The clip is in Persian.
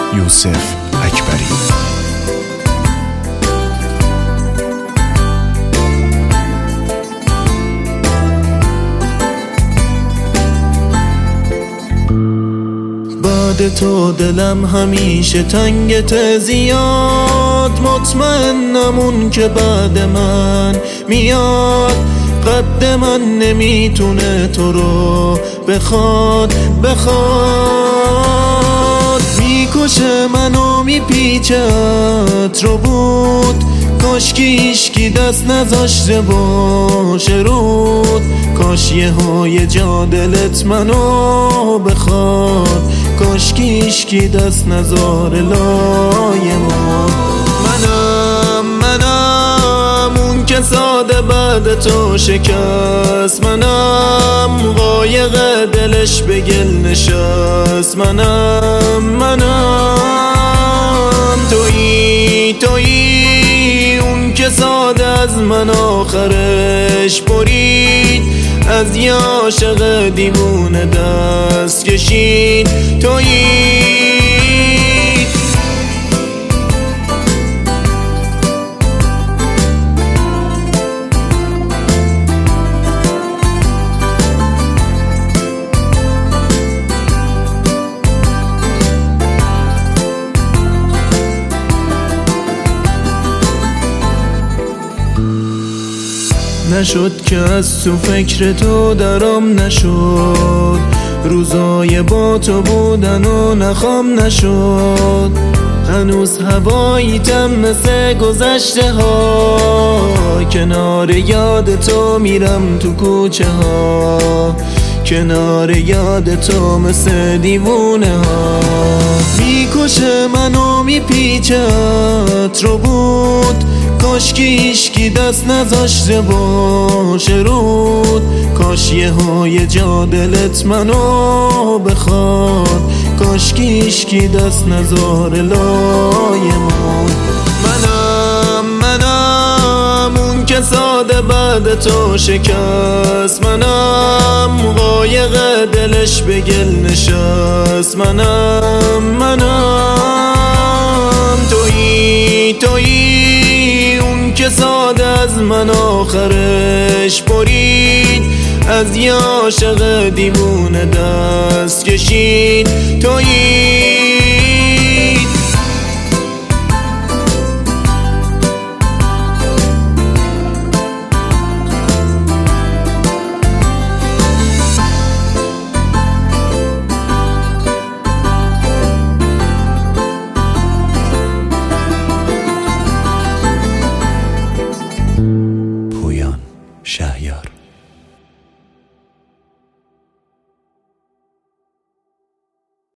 یوسف اکبری. بعد تو دلم همیشه تنگت زیاد، مطمئنم اون که بعد من میاد، قد من نمیتونه تو رو بخواد میکشه منو میپیچت رو بود، کاش که هیشکی دست نذاشته باشه رود، کاش یه های جا دلت منو بخواد، کاش که هیشکی دست نذاره لای ما. منم اون که ساده بعد تو شکست، منم قایق دلش به گل نشست، منم تویی اون که ساده از من آخرش برید، از یه عاشق دیوونه دست کشید، تویی نشد که از تو فکر تو درام نشد، روزای با تو بودن و نخوام نشد، هنوز هواییتم مثل گذشته ها، کنار یاد تو میرم تو کوچه ها، کنار یاد تو مثل دیوونه ها، میکشه منو میپیچت رو بود، کاش که هیشکی دست نذاشته باشه رود، کاش یه های جا دلت منو بخواد، کاش که هیشکی دست نذاره لای ما. منم اون که ساده بعد تو شکست، منم قایق دلش به گل نشست، منم تویی اون که ساده از من آخرش برید، از یه عاشق دیوونه دست کشید، تویی